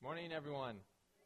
Morning, everyone.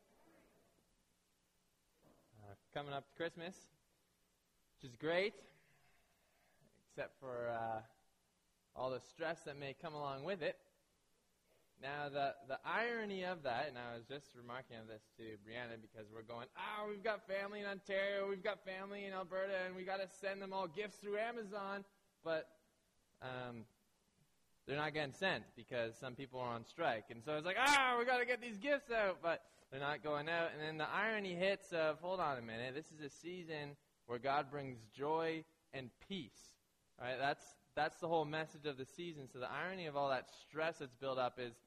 Coming up to Christmas, which is great, except for all the stress that may come along with it. Now, the irony of that, and I was just remarking on this to Brianna because we're going, we've got family in Ontario, we've got family in Alberta, and we got to send them all gifts through Amazon, but they're not getting sent because some people are on strike. And so it's like, we got to get these gifts out, but they're not going out. And then the irony hits of, hold on a minute, this is a season where God brings joy and peace. All right, that's the whole message of the season. So the irony of all that stress that's built up is,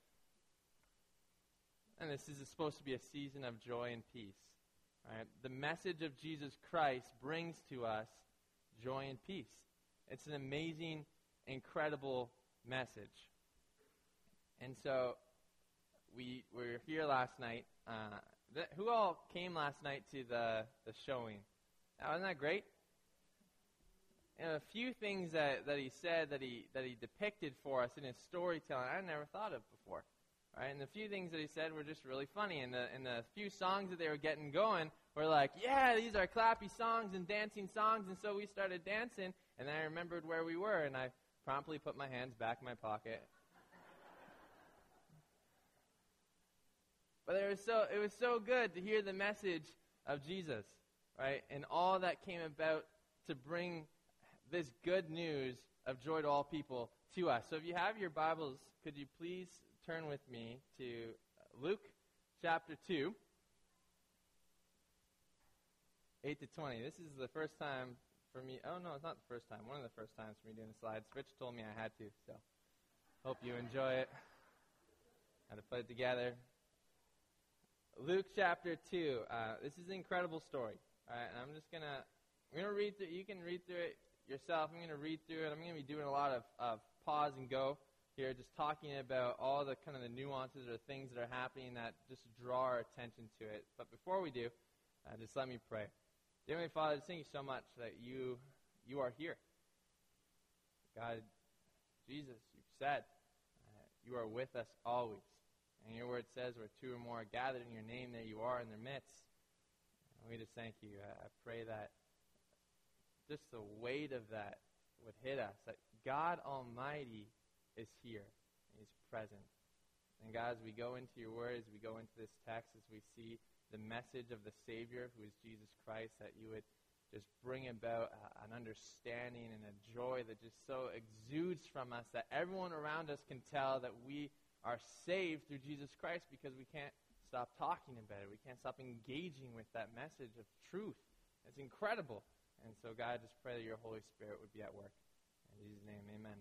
and this is supposed to be a season of joy and peace. All right? The message of Jesus Christ brings to us joy and peace. It's an amazing, incredible message. And so we were here last night. Who all came last night to the showing? Wasn't that great? And a few things that he said that he depicted for us in his storytelling I never thought of before. Right? And the few things that he said were just really funny. And the few songs that they were getting going were like, yeah, these are clappy songs and dancing songs. And so we started dancing, and then I remembered where we were, and I promptly put my hands back in my pocket. But it was so good to hear the message of Jesus, right? And all that came about to bring this good news of joy to all people to us. So if you have your Bibles, could you please turn with me to Luke chapter 2, 8 to 20. This is the first time for me. Oh, no, it's not the first time. One of the first times for me doing the slides. Rich told me I had to, so hope you enjoy it. Had to put it together. Luke chapter 2. This is an incredible story. All right, and I'm going to read through. You can read through it yourself. I'm going to read through it. I'm going to be doing a lot of pause and go here, just talking about all the kind of the nuances or things that are happening that just draw our attention to it. But before we do, just let me pray. Dear Heavenly Father, just thank you so much that you are here. God, Jesus, you've said you are with us always. And your word says where two or more are gathered in your name, there you are in their midst. And we just thank you. I pray that just the weight of that would hit us, that God Almighty is here. He's present. And God, as we go into your word, as we go into this text, as we see the message of the Savior, who is Jesus Christ, that you would just bring about an understanding and a joy that just so exudes from us that everyone around us can tell that we are saved through Jesus Christ, because we can't stop talking about it. We can't stop engaging with that message of truth. It's incredible. And so, God, I just pray that your Holy Spirit would be at work. In Jesus' name, amen.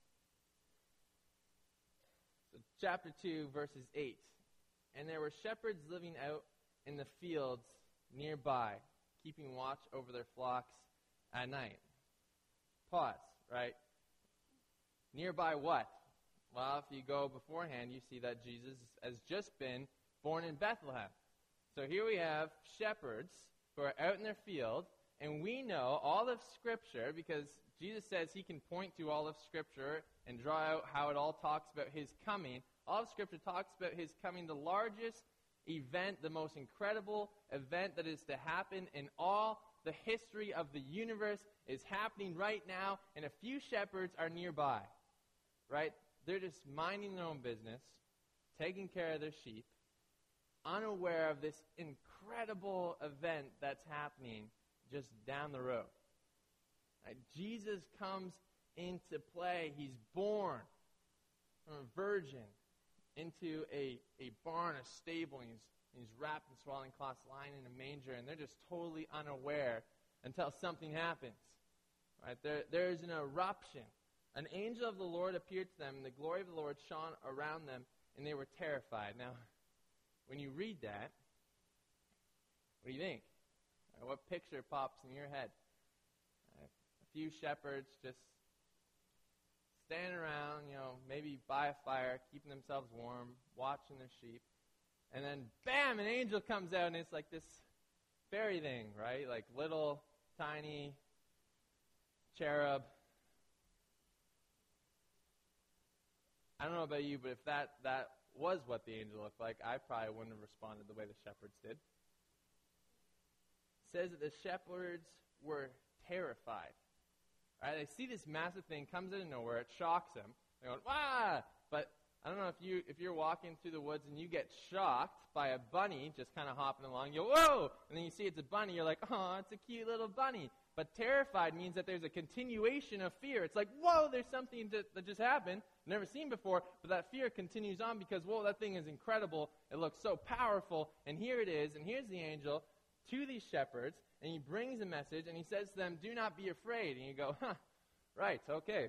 So, chapter 2, verses 8. And there were shepherds living out in the fields nearby, keeping watch over their flocks at night. Pause, right? Nearby what? Well, if you go beforehand, you see that Jesus has just been born in Bethlehem. So here we have shepherds who are out in their field, and we know all of Scripture, because Jesus says he can point to all of Scripture and draw out how it all talks about his coming. All of Scripture talks about his coming, the largest event, the most incredible event that is to happen in all the history of the universe is happening right now, and a few shepherds are nearby, right? They're just minding their own business, taking care of their sheep, unaware of this incredible event that's happening just down the road. Right? Jesus comes into play. He's born from a virgin into a barn, a stable, and he's wrapped in swaddling cloths, lying in a manger, and they're just totally unaware until something happens. Right? There's an eruption. An angel of the Lord appeared to them, and the glory of the Lord shone around them, and they were terrified. Now, when you read that, what do you think? What picture pops in your head? A few shepherds just standing around, maybe by a fire, keeping themselves warm, watching their sheep. And then, bam, an angel comes out, and it's like this fairy thing, right? Like little, tiny cherub. I don't know about you, but if that was what the angel looked like, I probably wouldn't have responded the way the shepherds did. It says that the shepherds were terrified. Right? They see this massive thing, comes out of nowhere, it shocks them. They're going, "Wah!" But I don't know if you're walking through the woods and you get shocked by a bunny just kind of hopping along, you go, "Whoa!" And then you see it's a bunny, you're like, "Oh, it's a cute little bunny." But terrified means that there's a continuation of fear. It's like, whoa, there's something that just happened, never seen before, but that fear continues on because, whoa, that thing is incredible. It looks so powerful, and here it is, and here's the angel to these shepherds, and he brings a message, and he says to them, "Do not be afraid." And you go, right, okay.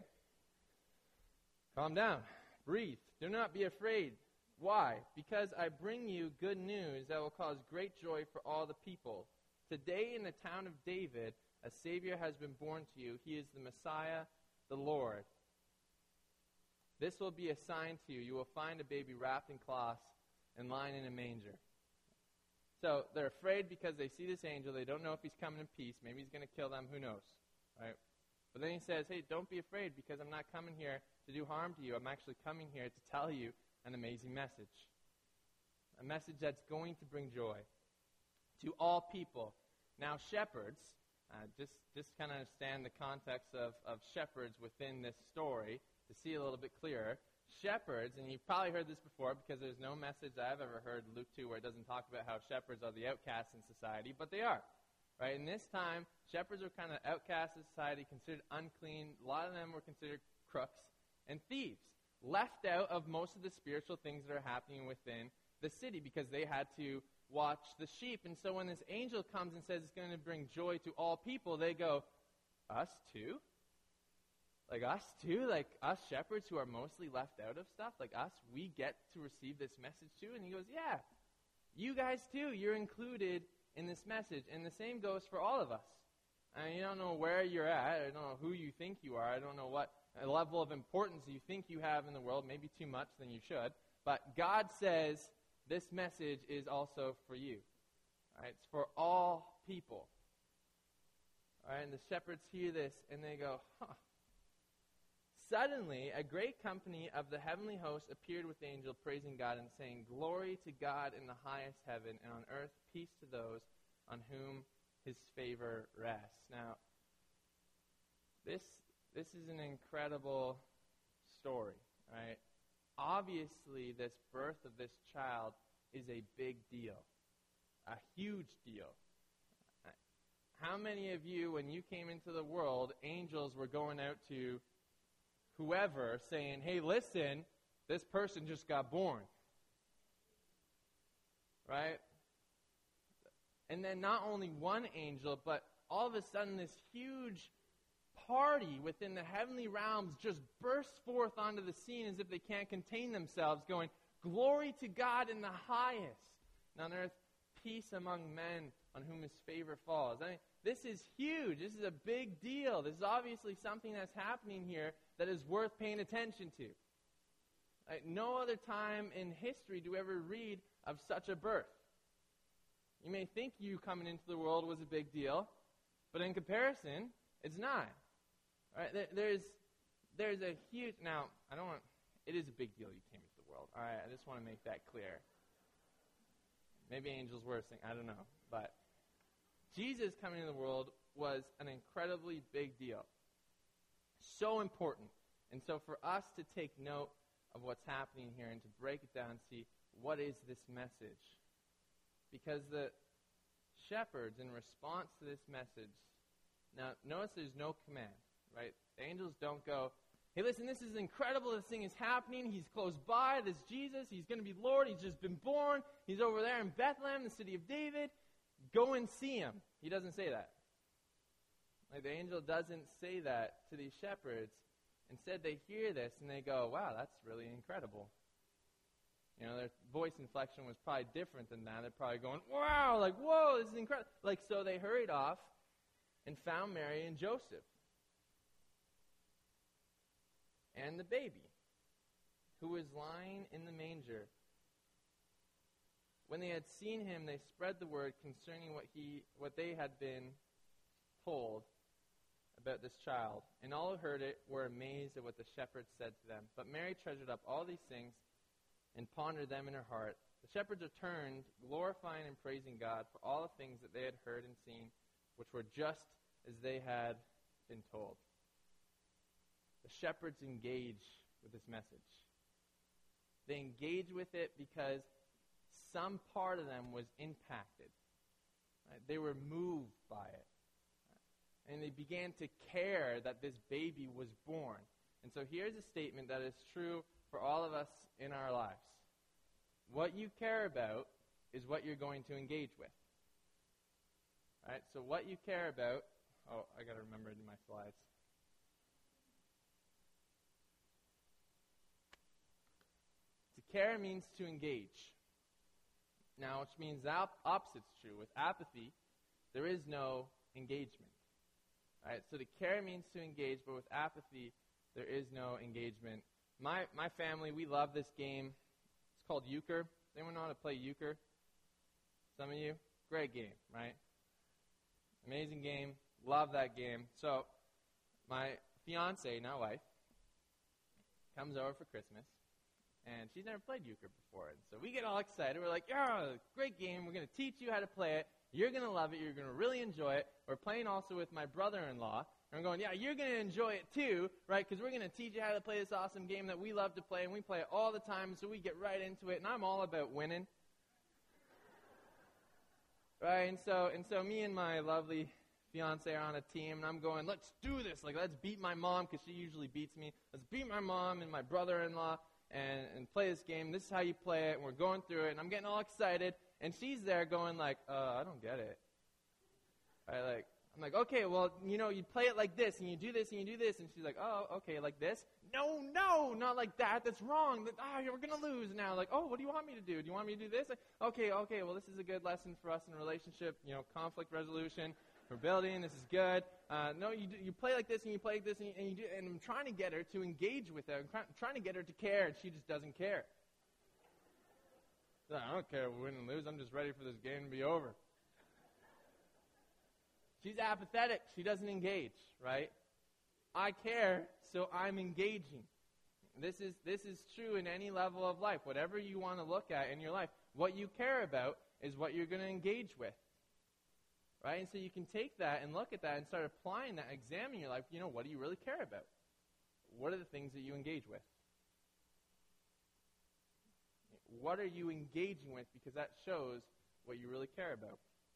Calm down. Breathe. Do not be afraid. Why? Because I bring you good news that will cause great joy for all the people. Today in the town of David, a Savior has been born to you. He is the Messiah, the Lord. This will be a sign to you. You will find a baby wrapped in cloths and lying in a manger. So they're afraid because they see this angel. They don't know if he's coming in peace. Maybe he's going to kill them. Who knows? Right? But then he says, hey, don't be afraid because I'm not coming here to do harm to you. I'm actually coming here to tell you an amazing message. A message that's going to bring joy to all people. Now, shepherds, just kind of understand the context of shepherds within this story to see a little bit clearer. Shepherds, and you've probably heard this before because there's no message I've ever heard in Luke 2 where it doesn't talk about how shepherds are the outcasts in society, but they are. Right? In this time, shepherds were kind of outcasts in society, considered unclean. A lot of them were considered crooks and thieves, left out of most of the spiritual things that are happening within the city because they had to watch the sheep. And so when this angel comes and says it's going to bring joy to all people, they go, us too? Like us too? Like us shepherds who are mostly left out of stuff? Like us, we get to receive this message too? And he goes, yeah, you guys too. You're included in this message. And the same goes for all of us. And you don't know where you're at. I don't know who you think you are. I don't know what level of importance you think you have in the world. Maybe too much than you should. But God says this message is also for you. All right? It's for all people. All right? And the shepherds hear this and they go, huh. Suddenly, a great company of the heavenly host appeared with the angel, praising God and saying, "Glory to God in the highest heaven, and on earth peace to those on whom his favor rests." Now, this is an incredible story, right? Obviously, this birth of this child is a big deal, a huge deal. How many of you, when you came into the world, angels were going out to whoever saying, hey, listen, this person just got born? Right? And then not only one angel, but all of a sudden this huge party within the heavenly realms just bursts forth onto the scene as if they can't contain themselves, going, "Glory to God in the highest, and on earth peace among men on whom his favor falls." I mean, this is huge. This is a big deal. This is obviously something that's happening here that is worth paying attention to. No other time in history do we ever read of such a birth. You may think you coming into the world was a big deal, but in comparison, it's not. All right, there's a huge, now, it is a big deal you came into the world. All right, I just want to make that clear. Maybe angels were saying, I don't know. But Jesus coming into the world was an incredibly big deal. So important. And so for us to take note of what's happening here and to break it down and see what is this message. Because the shepherds, in response to this message, now notice there's no command, right? The angels don't go, hey, listen, this is incredible. This thing is happening. He's close by. This Jesus, he's going to be Lord. He's just been born. He's over there in Bethlehem, the city of David. Go and see him. He doesn't say that. Like the angel doesn't say that to these shepherds. Instead, they hear this and they go, wow, that's really incredible. You know, their voice inflection was probably different than that. They're probably going, wow, like, whoa, this is incredible. Like, so they hurried off and found Mary and Joseph and the baby, who was lying in the manger. When they had seen him, they spread the word concerning what they had been told about this child. And all who heard it were amazed at what the shepherds said to them. But Mary treasured up all these things and pondered them in her heart. The shepherds returned, glorifying and praising God for all the things that they had heard and seen, which were just as they had been told. The shepherds engage with this message. They engage with it because some part of them was impacted. Right? They were moved by it. And they began to care that this baby was born. And so here's a statement that is true for all of us in our lives. What you care about is what you're going to engage with. All right? So what you care about... Oh, I got to remember it in my slides. To care means to engage. Now, which means the opposite's true. With apathy, there is no engagement. All right? So to care means to engage, but with apathy, there is no engagement. My family, we love this game. It's called euchre. Does anyone know how to play euchre? Some of you? Great game, right? Amazing game. Love that game. So my fiance, now wife, comes over for Christmas, and she's never played euchre before. And so we get all excited. We're like, yeah, great game. We're going to teach you how to play it. You're going to love it. You're going to really enjoy it. We're playing also with my brother-in-law. And we're going, yeah, you're going to enjoy it too, right? Because we're going to teach you how to play this awesome game that we love to play, and we play it all the time, so we get right into it. And I'm all about winning. Right? And so me and my lovely fiance are on a team, and I'm going, let's do this. Like, let's beat my mom, because she usually beats me. Let's beat my mom and my brother-in-law and play this game. This is how you play it, and we're going through it, and I'm getting all excited. And she's there going like, I don't get it. Right, I'm like, okay, well, you play it like this, and you do this, and you do this. And she's like, oh, okay, like this? No, not like that. That's wrong. We're going to lose now. Like, oh, what do you want me to do? Do you want me to do this? Like, okay, well, this is a good lesson for us in a relationship, conflict resolution. We're building. This is good. No, you play like this, and you play like this, and you do. And I'm trying to get her to engage with it. I'm trying to get her to care, and she just doesn't care. I don't care if we win and lose. I'm just ready for this game to be over. She's apathetic. She doesn't engage, right? I care, so I'm engaging. This is true in any level of life. Whatever you want to look at in your life, what you care about is what you're going to engage with. Right? And so you can take that and look at that and start applying that, examine your life. What do you really care about? What are the things that you engage with? What are you engaging with? Because that shows what you really care about.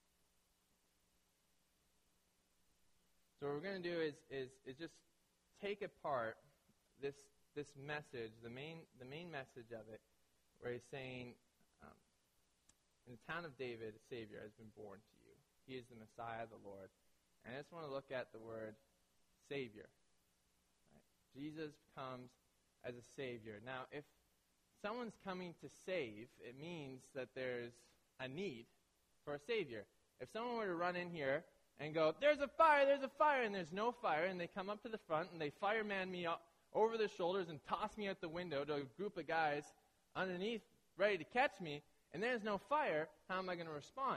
So what we're going to do is just take apart this message, the main message of it, where he's saying, in the town of David, a Savior has been born to you. He is the Messiah, the Lord. And I just want to look at the word Savior. Right? Jesus comes as a Savior. Now, if someone's coming to save, it means that there's a need for a Savior. If someone were to run in here and go, there's a fire, and there's no fire, and they come up to the front and they fireman me up over their shoulders and toss me out the window to a group of guys underneath ready to catch me, and there's no fire, how am I going to respond?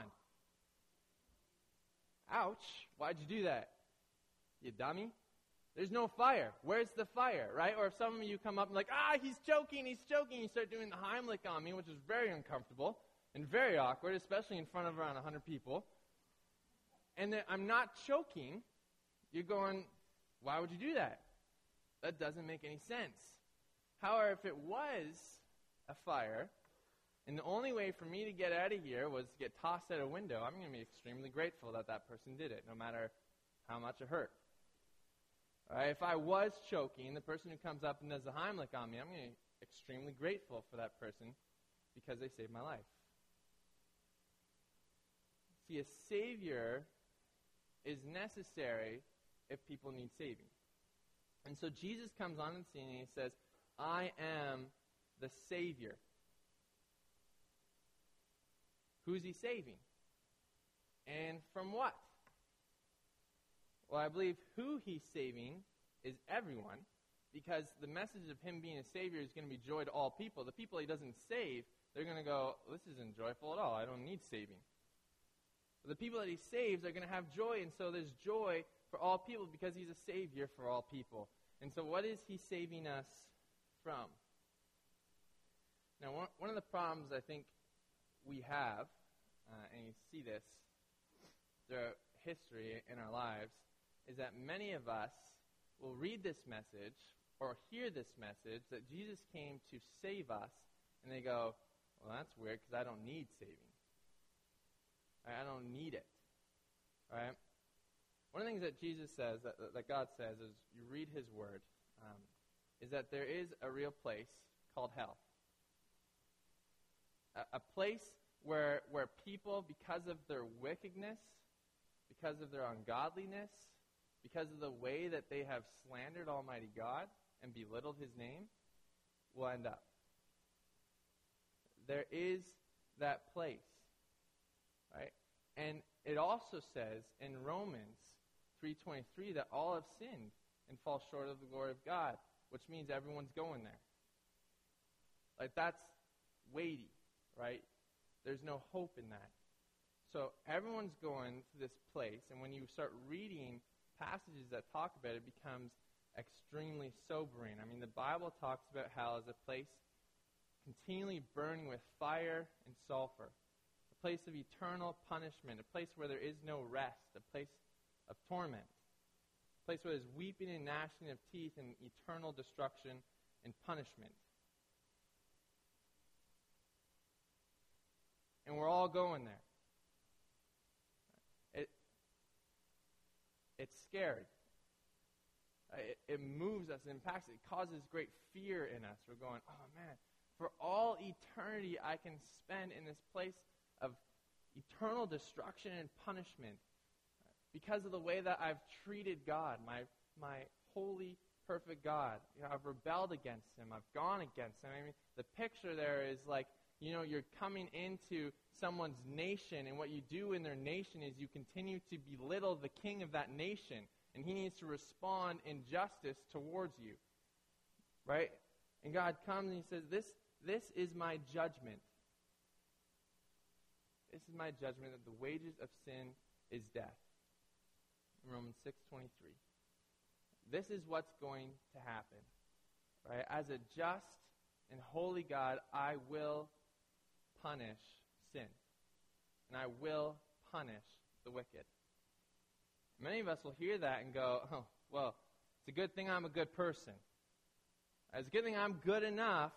Ouch, why'd you do that? You dummy. There's no fire. Where's the fire, right? Or if some of you come up and like, he's choking. You start doing the Heimlich on me, which is very uncomfortable and very awkward, especially in front of around 100 people. And then I'm not choking. You're going, why would you do that? That doesn't make any sense. However, if it was a fire, and the only way for me to get out of here was to get tossed out a window, I'm going to be extremely grateful that person did it, no matter how much it hurt. Right? If I was choking, the person who comes up and does the Heimlich on me, I'm going to be extremely grateful for that person because they saved my life. See, a Savior is necessary if people need saving. And so Jesus comes on the scene and he says, I am the Savior. Who's he saving? And from what? Well, I believe who he's saving is everyone, because the message of him being a Savior is going to be joy to all people. The people he doesn't save, they're going to go, this isn't joyful at all. I don't need saving. But the people that he saves are going to have joy, and so there's joy for all people because he's a Savior for all people. And so what is he saving us from? Now, one of the problems I think we have, and you see this throughout history in our lives, is that many of us will read this message or hear this message that Jesus came to save us, and they go, well, that's weird because I don't need saving. I don't need it. Right? One of the things that Jesus says, that God says, is you read his word, is that there is a real place called hell. A place where people, because of their wickedness, because of their ungodliness, because of the way that they have slandered Almighty God and belittled his name, will end up. There is that place. Right? And it also says in Romans 3:23 that all have sinned and fall short of the glory of God, which means everyone's going there. Like, that's weighty, right? There's no hope in that. So everyone's going to this place, and when you start reading passages that talk about it, it becomes extremely sobering. I mean, the Bible talks about hell as a place continually burning with fire and sulfur, a place of eternal punishment, a place where there is no rest, a place of torment, a place where there's weeping and gnashing of teeth and eternal destruction and punishment. And we're all going there. It's scary. It moves us, it impacts us, it causes great fear in us. We're going, oh man, for all eternity I can spend in this place of eternal destruction and punishment because of the way that I've treated God, my holy, perfect God. You know, I've rebelled against him. I've gone against him. I mean, the picture there is like, you know, you're coming into someone's nation, and what you do in their nation is you continue to belittle the king of that nation, and he needs to respond in justice towards you. Right? And God comes and he says, this is my judgment. This is my judgment, that the wages of sin is death. In Romans 6:23. This is what's going to happen. Right? As a just and holy God, I will punish sin. And I will punish the wicked. Many of us will hear that and go, oh, well, it's a good thing I'm a good person. It's a good thing I'm good enough.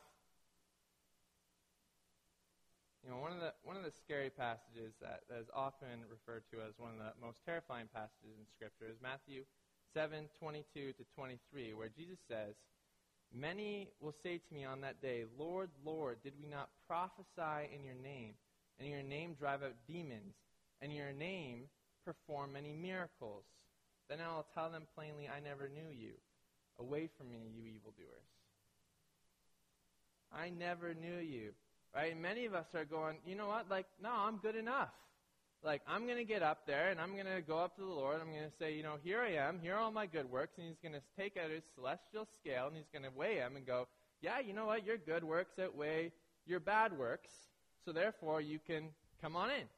You know, one of the scary passages that is often referred to as one of the most terrifying passages in Scripture is Matthew 7:22 to 23, where Jesus says, many will say to me on that day, Lord, Lord, did we not prophesy in your name, and in your name drive out demons, and in your name perform many miracles? Then I will tell them plainly, I never knew you. Away from me, you evildoers. I never knew you. Right? And many of us are going, you know what? Like, no, I'm good enough. Like, I'm going to get up there, and I'm going to go up to the Lord. I'm going to say, you know, here I am. Here are all my good works. And he's going to take out his celestial scale, and he's going to weigh them and go, yeah, you know what? Your good works outweigh your bad works. So therefore, you can come on in.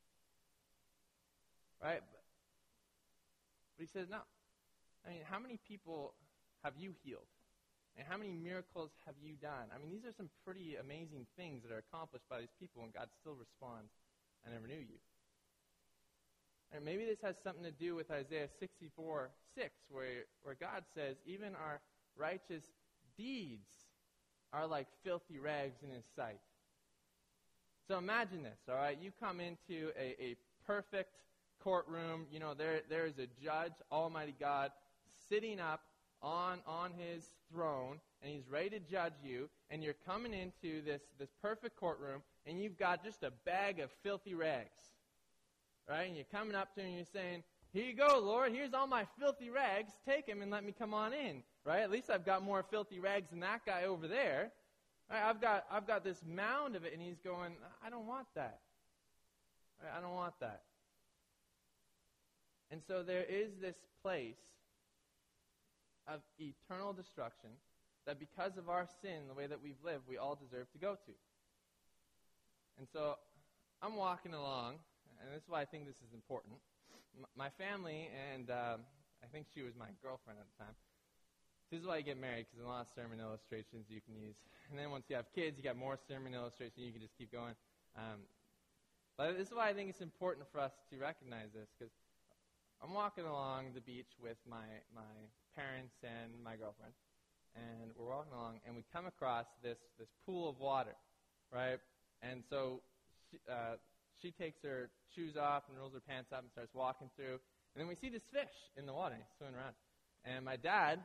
Right? But he says, no. I mean, how many people have you healed? And how many miracles have you done? I mean, these are some pretty amazing things that are accomplished by these people, and God still responds, I never knew you. And maybe this has something to do with Isaiah 64:6, where God says, even our righteous deeds are like filthy rags in his sight. So imagine this, all right? You come into a perfect courtroom. You know, there is a judge, Almighty God, sitting up on his throne, and he's ready to judge you, and you're coming into this perfect courtroom, and you've got just a bag of filthy rags. Right? And you're coming up to him and you're saying, here you go, Lord, here's all my filthy rags, take them and let me come on in. Right? At least I've got more filthy rags than that guy over there. Right? I've got this mound of it, and he's going, I don't want that. Right? I don't want that. And so there is this place of eternal destruction that because of our sin, the way that we've lived, we all deserve to go to. And so I'm walking along, and this is why I think this is important. My family, and I think she was my girlfriend at the time, This is why you get married, because there's a lot of sermon illustrations you can use. And then once you have kids, you got more sermon illustrations. You can just keep going. But this is why I think it's important for us to recognize this, because I'm walking along the beach with my parents and my girlfriend, and we're walking along, and we come across this pool of water, right? And so she takes her shoes off and rolls her pants up and starts walking through, and then we see this fish in the water. He's swimming around. And my dad,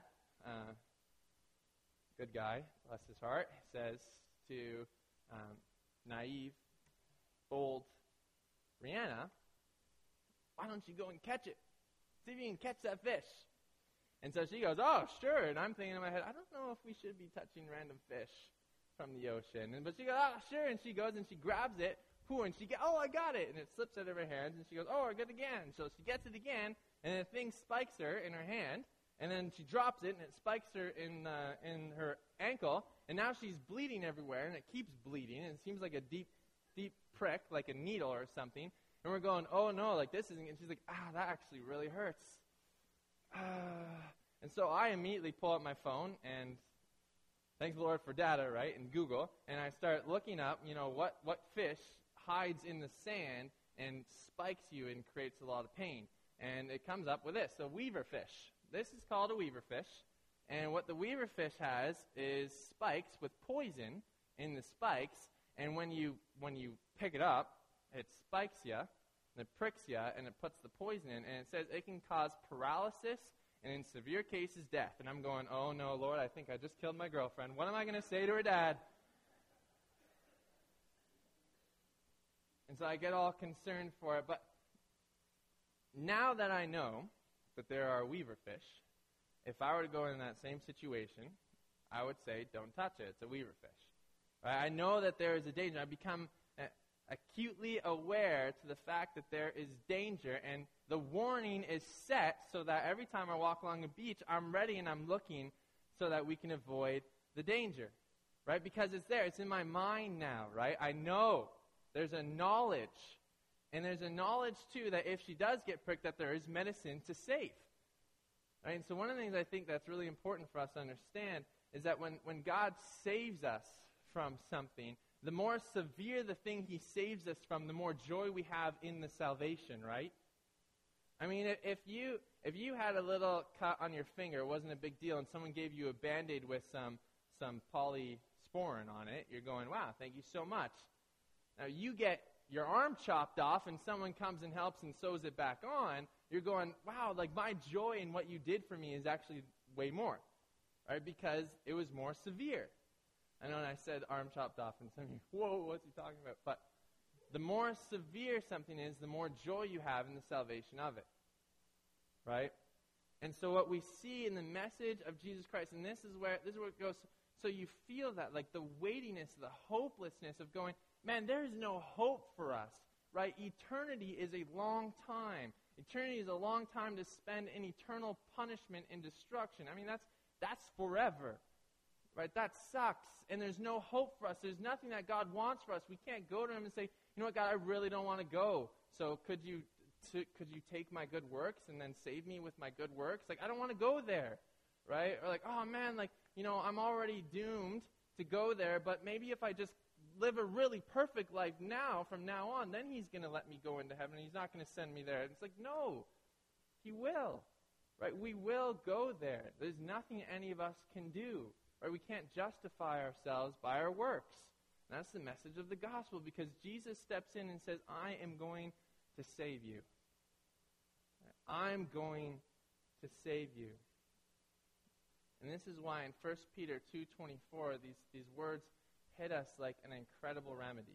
good guy, bless his heart, says to naive, old Rihanna, why don't you go and catch it? See if you can catch that fish. And so she goes, oh, sure. And I'm thinking in my head, I don't know if we should be touching random fish from the ocean. But she goes, oh, sure. And she goes and she grabs it. And she oh, I got it. And it slips out of her hands. And she goes, oh, I got it again. So she gets it again. And the thing spikes her in her hand. And then she drops it, and it spikes her in her ankle. And now she's bleeding everywhere, and it keeps bleeding. And it seems like a deep prick, like a needle or something. And we're going, oh, no, like this isn't. And she's like, that actually really hurts. And so I immediately pull up my phone, and thanks the Lord for data, right, and Google. And I start looking up, what fish hides in the sand and spikes you and creates a lot of pain. And it comes up with this, a weaver fish. This is called a weaver fish. And what the weaver fish has is spikes with poison in the spikes. And when you pick it up, it spikes you, and it pricks you, and it puts the poison in. And it says it can cause paralysis and in severe cases death. And I'm going, oh no, Lord, I think I just killed my girlfriend. What am I going to say to her dad? And so I get all concerned for it. But now that I know that there are weaver fish, if I were to go in that same situation, I would say, don't touch it. It's a weaver fish. Right? I know that there is a danger. I become acutely aware to the fact that there is danger, and the warning is set so that every time I walk along a beach, I'm ready and I'm looking so that we can avoid the danger, right? Because it's there. It's in my mind now, right? I know there's a knowledge, and there's a knowledge, too, that if she does get pricked, that there is medicine to save, right? And so one of the things I think that's really important for us to understand is that when God saves us from something, the more severe the thing he saves us from, the more joy we have in the salvation, right? I mean, if you had a little cut on your finger, it wasn't a big deal, and someone gave you a Band-Aid with some polysporin on it, you're going, wow, thank you so much. Now, you get your arm chopped off, and someone comes and helps and sews it back on, you're going, wow, like my joy in what you did for me is actually way more, right? Because it was more severe. I know I said arm chopped off, and some of you, whoa, what's he talking about? But the more severe something is, the more joy you have in the salvation of it, right? And so what we see in the message of Jesus Christ, and this is where it goes, so you feel that, like the weightiness, the hopelessness of going, man, there is no hope for us, right? Eternity is a long time. Eternity is a long time to spend in eternal punishment and destruction. I mean, that's forever. Right, that sucks, and there's no hope for us. There's nothing that God wants for us. We can't go to him and say, you know what, God, I really don't want to go. So could you take my good works and then save me with my good works? Like, I don't want to go there, right? Or like, oh, man, like, I'm already doomed to go there, but maybe if I just live a really perfect life now, from now on, then he's going to let me go into heaven, and he's not going to send me there. And it's like, no, he will, right? We will go there. There's nothing any of us can do. Right? We can't justify ourselves by our works. And that's the message of the gospel, because Jesus steps in and says, I am going to save you. I'm going to save you. And this is why in 1 Peter 2:24, these words hit us like an incredible remedy.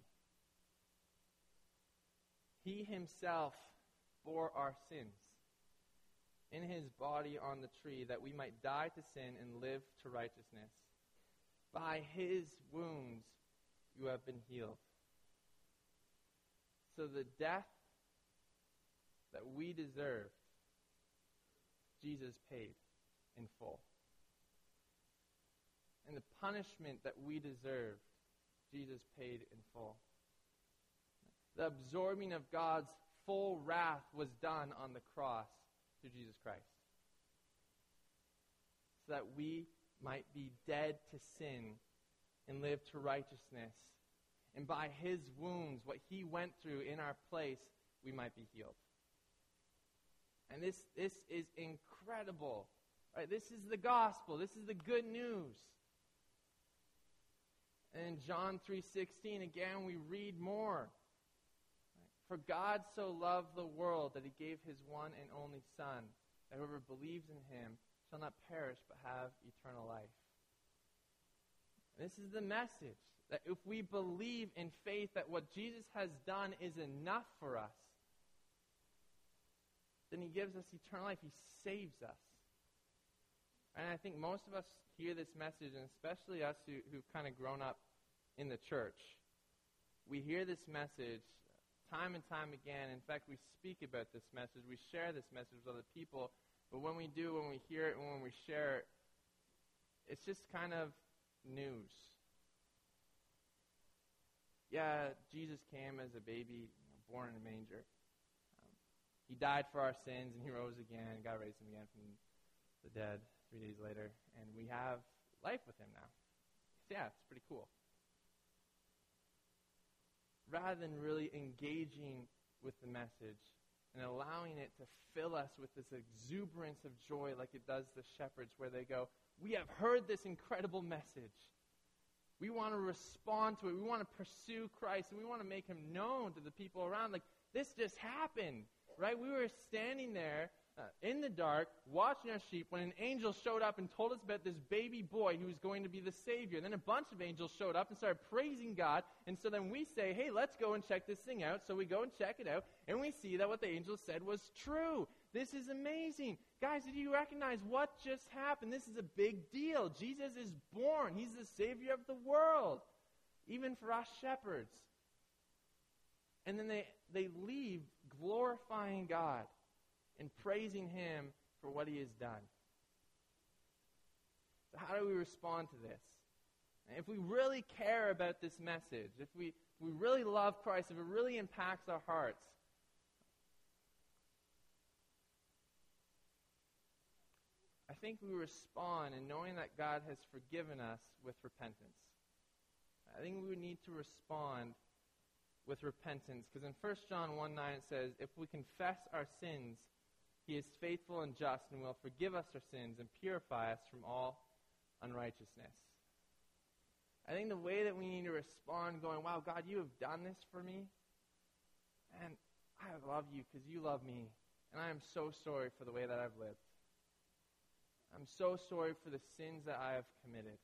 He himself bore our sins in his body on the tree, that we might die to sin and live to righteousness. By his wounds you have been healed. So the death that we deserved, Jesus paid in full. And the punishment that we deserved, Jesus paid in full. The absorbing of God's full wrath was done on the cross through Jesus Christ. so that we might be dead to sin and live to righteousness. And by his wounds, what he went through in our place, we might be healed. And this is incredible. Right? This is the gospel. This is the good news. And in John 3:16, again, we read more. For God so loved the world that he gave his one and only Son, that whoever believes in him shall not perish but have eternal life. And this is the message, that if we believe in faith that what Jesus has done is enough for us, then he gives us eternal life. He saves us. And I think most of us hear this message, and especially us who've kind of grown up in the church. We hear this message time and time again. In fact, we speak about this message. We share this message with other people. But when we do, when we hear it, and when we share it, it's just kind of news. Yeah, Jesus came as a baby, born in a manger. He died for our sins, and he rose again, and God raised him again from the dead 3 days later. And we have life with him now. So yeah, it's pretty cool. Rather than really engaging with the message and allowing it to fill us with this exuberance of joy like it does the shepherds, where they go, we have heard this incredible message. We want to respond to it. We want to pursue Christ, and we want to make him known to the people around. Like, this just happened, right? We were standing there in the dark, watching our sheep, when an angel showed up and told us about this baby boy who was going to be the Savior. And then a bunch of angels showed up and started praising God. And so then we say, hey, let's go and check this thing out. So we go and check it out, and we see that what the angels said was true. This is amazing. Guys, did you recognize what just happened? This is a big deal. Jesus is born. He's the Savior of the world, even for us shepherds. And then they leave glorifying God and praising him for what he has done. So how do we respond to this? If we really care about this message, if we really love Christ, if it really impacts our hearts, I think we respond in knowing that God has forgiven us with repentance. I think we would need to respond with repentance, because in 1 John 1:9 it says, if we confess our sins, he is faithful and just and will forgive us our sins and purify us from all unrighteousness. I think the way that we need to respond, going, wow, God, you have done this for me, and I love you because you love me, and I am so sorry for the way that I've lived. I'm so sorry for the sins that I have committed.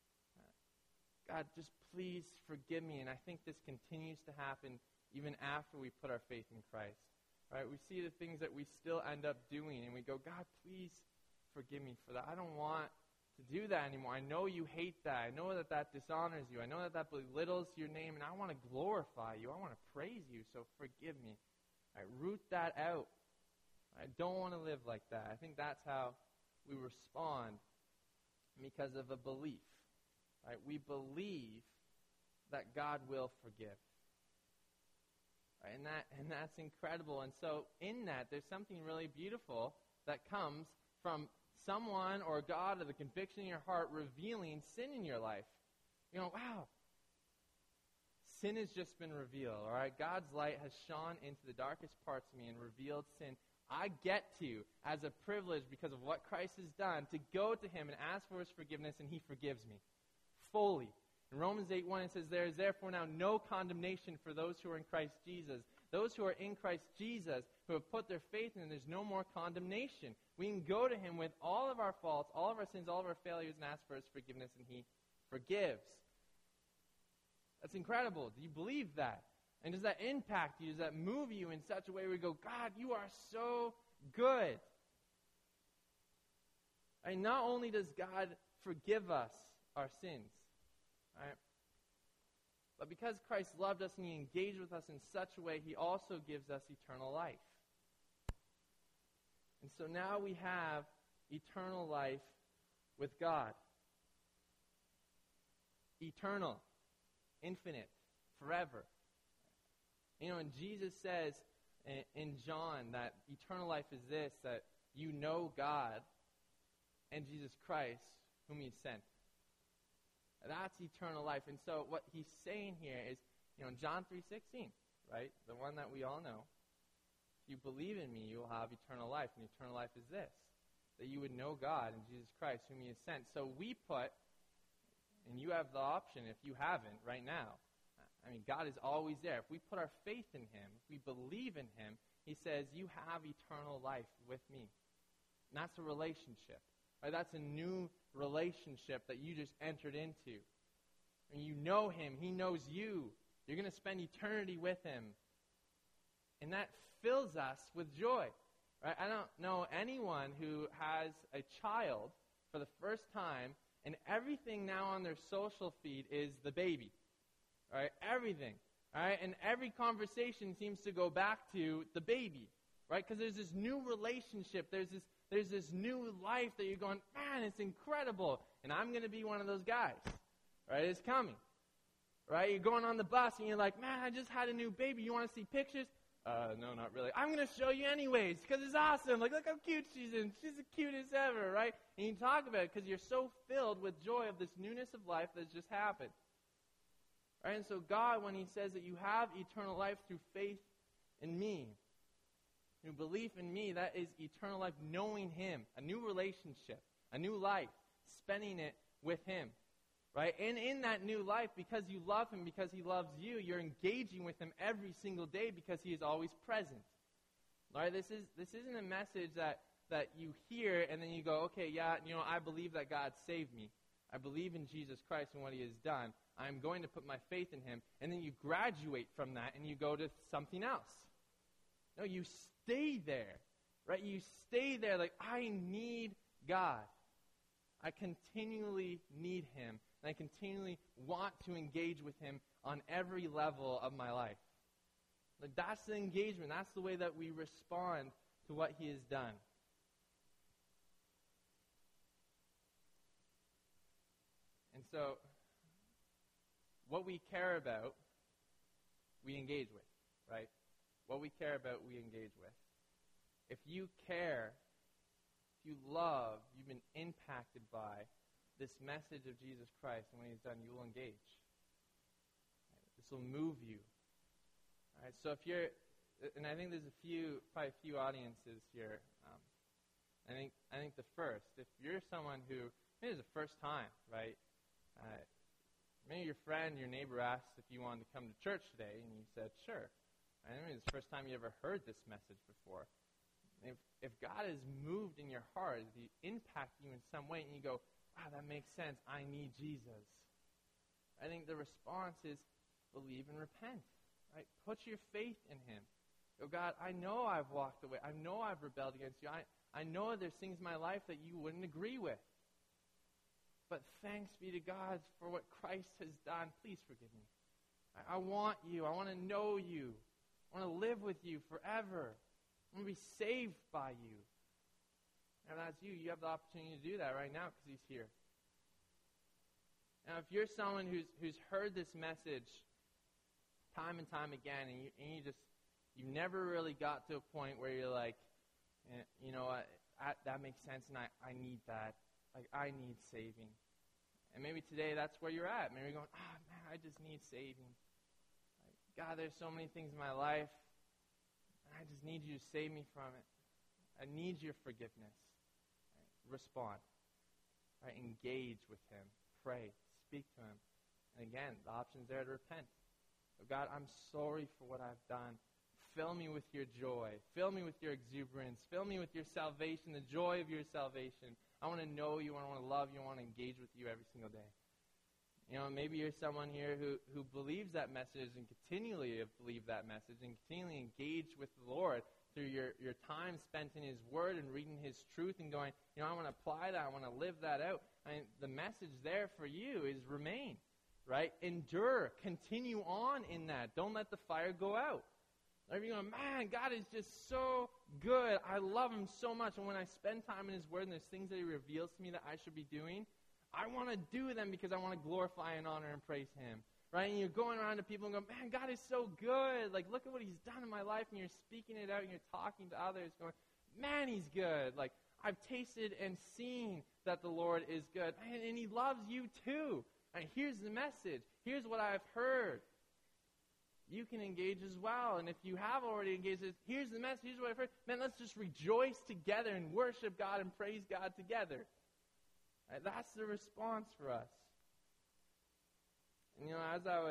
God, just please forgive me. And I think this continues to happen even after we put our faith in Christ. Right? We see the things that we still end up doing, and we go, God, please forgive me for that. I don't want to do that anymore. I know you hate that. I know that that dishonors you. I know that that belittles your name, and I want to glorify you. I want to praise you, so forgive me. Right? Root that out. I don't want to live like that. I think that's how we respond, because of a belief. Right? We believe that God will forgive. Right? And that's incredible. And so in that, there's something really beautiful that comes from someone or God or the conviction in your heart revealing sin in your life. You know, wow, sin has just been revealed. All right, God's light has shone into the darkest parts of me and revealed sin. I get to, as a privilege because of what Christ has done, to go to him and ask for his forgiveness, and he forgives me fully. In Romans 8:1 it says, there is therefore now no condemnation for those who are in Christ Jesus. Those who are in Christ Jesus, who have put their faith in him, there's no more condemnation. We can go to him with all of our faults, all of our sins, all of our failures, and ask for his forgiveness, and he forgives. That's incredible. Do you believe that? And does that impact you? Does that move you in such a way where you go, God, you are so good? And not only does God forgive us our sins, right? But because Christ loved us and he engaged with us in such a way, he also gives us eternal life. And so now we have eternal life with God. Eternal, infinite, forever. You know, and Jesus says in John that eternal life is this, that you know God and Jesus Christ, whom he sent. That's eternal life. And so what he's saying here is, in John 3:16, right, the one that we all know, if you believe in me, you will have eternal life. And eternal life is this, that you would know God and Jesus Christ, whom he has sent. So we put, and you have the option if you haven't right now. God is always there. If we put our faith in him, if we believe in him, he says, you have eternal life with me. And that's a relationship. Right? That's a new relationship that you just entered into. And you know him. He knows you. You're going to spend eternity with him. And that fills us with joy. Right? I don't know anyone who has a child for the first time, and everything now on their social feed is the baby. Right? Everything. All right? And every conversation seems to go back to the baby. Right? Because there's this new relationship. There's this new life that you're going, man, it's incredible. And I'm going to be one of those guys. Right? It's coming. Right? You're going on the bus and you're like, man, I just had a new baby. You want to see pictures? No, not really. I'm going to show you anyways because it's awesome. Like, look how cute she's in. She's the cutest ever, right? And you talk about it because you're so filled with joy of this newness of life that's just happened. Right? And so God, when he says that you have eternal life through faith in me, through belief in me, that is eternal life, knowing him, a new relationship, a new life, spending it with him. Right? And in that new life, because you love him, because he loves you, you're engaging with him every single day because he is always present. Right? This isn't a message that you hear and then you go, okay, yeah, I believe that God saved me. I believe in Jesus Christ and what he has done. I'm going to put my faith in him. And then you graduate from that and you go to something else. No, you stay there. Right? You stay there like, I need God. I continually need him. And I continually want to engage with him on every level of my life. Like, that's the engagement. That's the way that we respond to what he has done. And so, what we care about, we engage with, right? What we care about, we engage with. If you care, if you love, you've been impacted by this message of Jesus Christ and what he's done, you will engage. Right? This will move you. All right, so if you're, and I think there's probably a few audiences here. I think the first, if you're someone who, maybe it's the first time, right? Maybe your friend, your neighbor asked if you wanted to come to church today, and you said, sure. I mean, it's the first time you ever heard this message before. If God has moved in your heart, if he impacted you in some way, and you go, wow, that makes sense. I need Jesus. I think the response is believe and repent. Right? Put your faith in him. Go, God, I know I've walked away. I know I've rebelled against you. I know there's things in my life that you wouldn't agree with. But thanks be to God for what Christ has done. Please forgive me. I want you. I want to know you. I want to live with you forever. I want to be saved by you. And that's you. You have the opportunity to do that right now because he's here. Now, if you're someone who's heard this message time and time again, and you never really got to a point where you're like, you know what, that makes sense, and I need that. Like, I need saving. And maybe today that's where you're at. Maybe you're going, man, I just need saving. Like, God, there's so many things in my life. I just need you to save me from it. I need your forgiveness. Right? Respond. Right? Engage with him. Pray. Speak to him. And again, the option's there to repent. So God, I'm sorry for what I've done. Fill me with your joy. Fill me with your exuberance. Fill me with your salvation, the joy of your salvation. I want to know you. I want to love you. I want to engage with you every single day. Maybe you're someone here who believes that message and continually have believed that message and continually engage with the Lord through your time spent in his word and reading his truth and going, I want to apply that. I want to live that out. The message there for you is remain, right? Endure. Continue on in that. Don't let the fire go out. Like, you're going, man, God is just so good. I love him so much. And when I spend time in his word and there's things that he reveals to me that I should be doing, I want to do them because I want to glorify and honor and praise him. Right? And you're going around to people and going, man, God is so good. Like, look at what he's done in my life. And you're speaking it out and you're talking to others going, man, he's good. Like, I've tasted and seen that the Lord is good. And he loves you too. And here's the message. Here's what I've heard. You can engage as well. And if you have already engaged, here's the message. Here's what I've heard. Man, let's just rejoice together and worship God and praise God together. Right? That's the response for us. And as I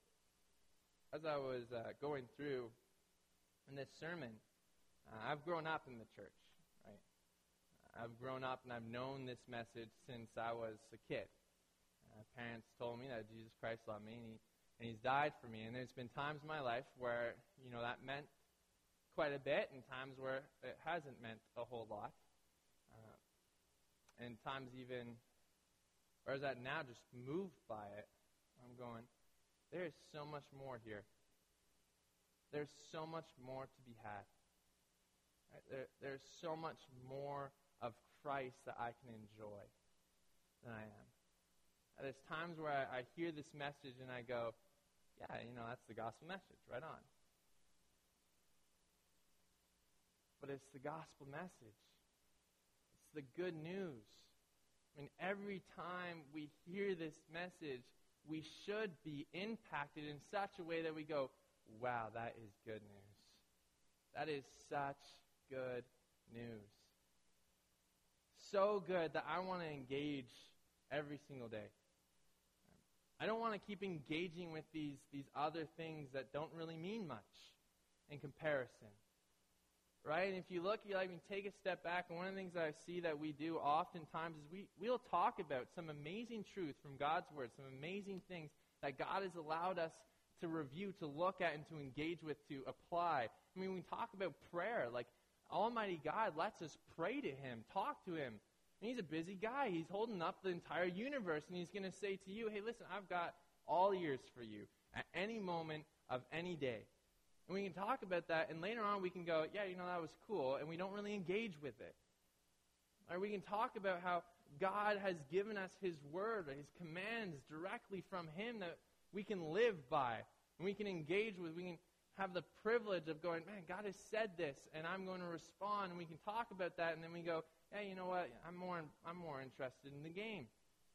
was going through in this sermon, I've grown up in the church. I've grown up and I've known this message since I was a kid. Parents told me that Jesus Christ loved me and he's died for me. And there's been times in my life where, that meant quite a bit and times where it hasn't meant a whole lot. And times even, whereas that now just moved by it, I'm going, there is so much more here. There's so much more to be had. Right? There's so much more of Christ that I can enjoy than I am. There's times where I hear this message and I go, yeah, that's the gospel message, right on. But it's the gospel message. It's the good news. I mean, every time we hear this message, we should be impacted in such a way that we go, wow, that is good news. That is such good news. So good that I want to engage every single day. I don't want to keep engaging with these other things that don't really mean much in comparison. Right? And if you look, take a step back, and one of the things that I see that we do oftentimes is we'll talk about some amazing truth from God's Word, some amazing things that God has allowed us to review, to look at, and to engage with, to apply. I mean, we talk about prayer, Almighty God lets us pray to Him, talk to Him. And He's a busy guy. He's holding up the entire universe, and He's going to say to you, hey, listen, I've got all ears for you at any moment of any day. And we can talk about that, and later on we can go, yeah, that was cool, and we don't really engage with it. Or we can talk about how God has given us His Word, His commands directly from Him that we can live by, and we can engage with. We can have the privilege of going, man, God has said this, and I'm going to respond, and we can talk about that, and then we go, yeah, you know what, I'm more interested in the game.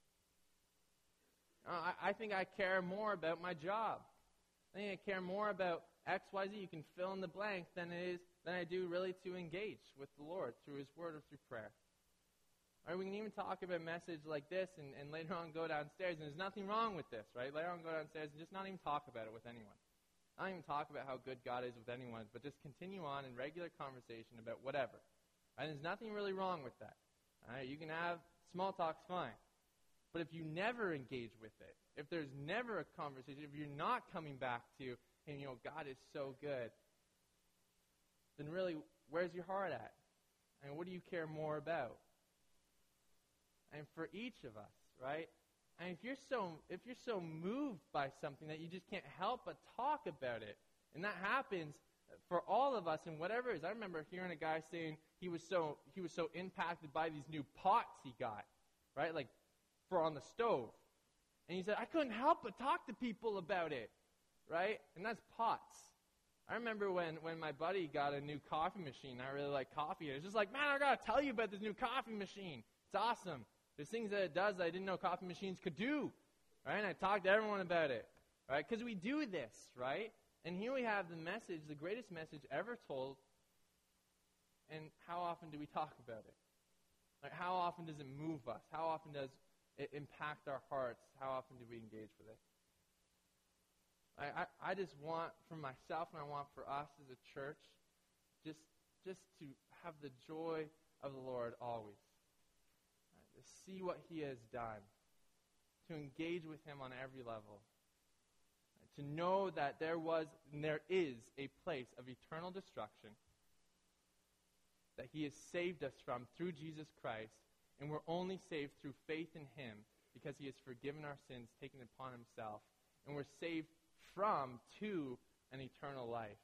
I think I care more about my job. I think I care more about X, Y, Z. You can fill in the blank than I do really to engage with the Lord through His Word or through prayer. Or we can even talk about a message like this and later on go downstairs, and there's nothing wrong with this, right? Later on go downstairs and just not even talk about it with anyone. Not even talk about how good God is with anyone, but just continue on in regular conversation about whatever. And there's nothing really wrong with that. All right? You can have small talks, fine. But if you never engage with it, if there's never a conversation, if you're not coming back to, hey, God is so good, then really, where's your heart at? And what do you care more about? And for each of us, right? And if you're so moved by something that you just can't help but talk about it, and that happens for all of us in whatever it is. I remember hearing a guy saying he was so impacted by these new pots he got, right? For on the stove. And he said, I couldn't help but talk to people about it, right? And that's pots. I remember when my buddy got a new coffee machine. I really like coffee. And it was just like, man, I got to tell you about this new coffee machine. It's awesome. There's things that it does that I didn't know coffee machines could do, right? And I talked to everyone about it, right? Because we do this, right? And here we have the message, the greatest message ever told, and how often do we talk about it? How often does it move us? How often does it impact our hearts? How often do we engage with it? I just want for myself, and I want for us as a church, just to have the joy of the Lord always. To see what He has done. To engage with Him on every level. To know that there is a place of eternal destruction that He has saved us from through Jesus Christ, and we're only saved through faith in Him because He has forgiven our sins, taken it upon Himself, and we're saved from to an eternal life.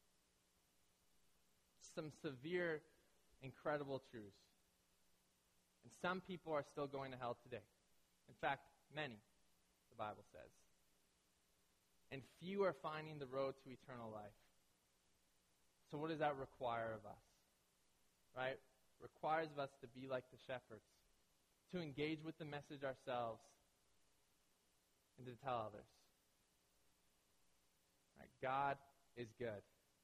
Some severe, incredible truths. And some people are still going to hell today. In fact, many, the Bible says. And few are finding the road to eternal life. So what does that require of us? Right? requires of us to be like the shepherds, to engage with the message ourselves, and to tell others. All right, God is good.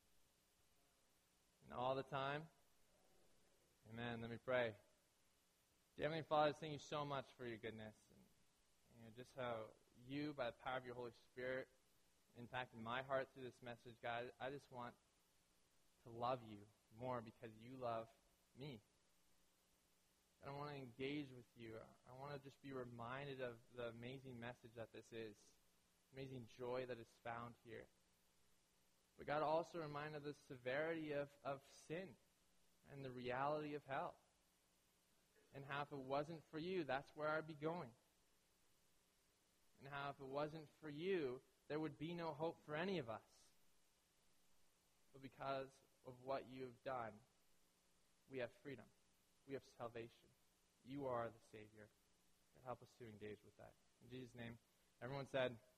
And all the time. Amen. Let me pray. Dear Heavenly Father, thank you so much for your goodness. And just how you, by the power of your Holy Spirit, impacted my heart through this message, God. I just want to love you more because you love me. And I want to engage with you. I want to just be reminded of the amazing message that this is, amazing joy that is found here. But God, also remind of the severity of sin and the reality of hell. And how if it wasn't for you, that's where I'd be going. And how if it wasn't for you, there would be no hope for any of us. But because of what you have done, we have freedom. We have salvation. You are the Savior. Help us to engage with that. In Jesus' name, everyone said...